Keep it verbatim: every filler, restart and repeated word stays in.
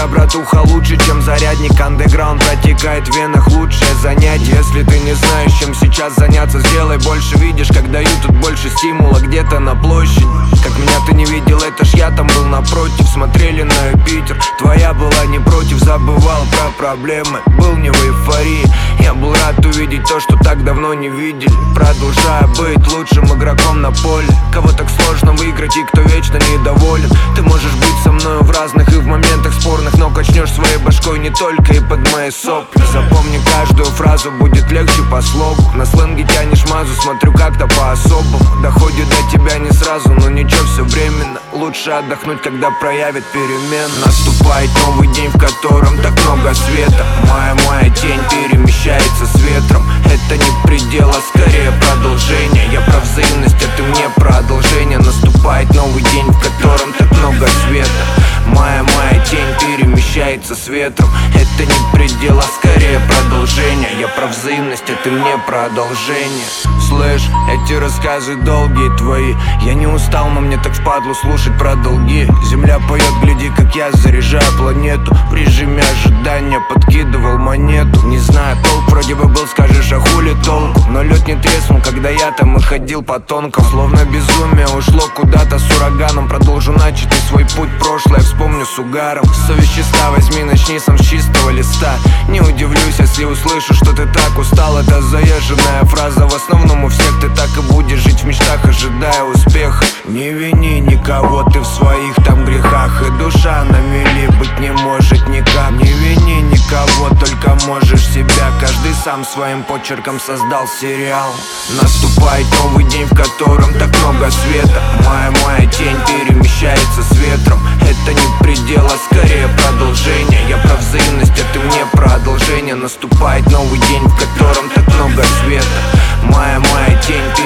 тебя, братуха, лучше, чем зарядник. Андеграунд протекает в венах, лучшее занятие. Если ты не знаешь, чем сейчас заняться, сделай больше. Видишь, как дают тут больше стимула где-то на площади. Как меня ты не видел, это ж я там был напротив. Смотрели на Юпитер, твоя была не против. Забывал про проблемы, был не в эйфории. Я был рад увидеть то, что так давно не видели. Продолжая быть лучшим игроком на поле. Кого так сложно выиграть и кто вечно недоволен. Ты можешь быть со мною в разных и в моментах спорных, но качнешь своей башкой не только и под мои сопли. Запомни каждую фразу, будет легче по слогу. На сленге тянешь мазу, смотрю как-то по-особому. Доходит до тебя не сразу, но ничего, все временно. Лучше отдохнуть, когда проявит перемен. Наступает новый день, в котором так много света. Моя, моя тень перемещается с ветром. Это не предел, а скорее продолжение. Я про взаимность, а ты мне про одолжение. Наступает новый день, в котором так много света. Моя, моя тень перемещается с ветром. Это не предел, а скорее продолжение. Я про взаимность, а ты мне про одолжение. Слышь, эти рассказы долгие твои. Я не устал, но мне так впадло слушать про долги. Земля поет, гляди, как я заряжаю планету. В режиме ожидания подкидывал монету. Не знаю, толк вроде бы был, скажешь, а хули толку? Но лед не треснул, когда я там и ходил по тонкам. Словно безумие ушло куда-то с ураганом. Продолжу начатый свой путь, прошлое вспомню с угаром. Совесть чиста, возьми, начни сам с чистого листа. Не удивлюсь, если услышу, что ты так устал. Это заезженная фраза, в основном у всех. Ты так и будешь жить в мечтах, ожидая успеха. Не вини никого, ты в своих там грехах. И душа на мели быть не может никак. Не вини никого, только можешь себя. Каждый сам своим почерком создал сериал. Наступает новый день, в котором так много света. Моя, моя тень перемещается с ветром. Это не предел, а скорее продолжение. Я про взаимность, а ты мне про одолжение. Наступает новый день, в котором так много света. Моя, моя тень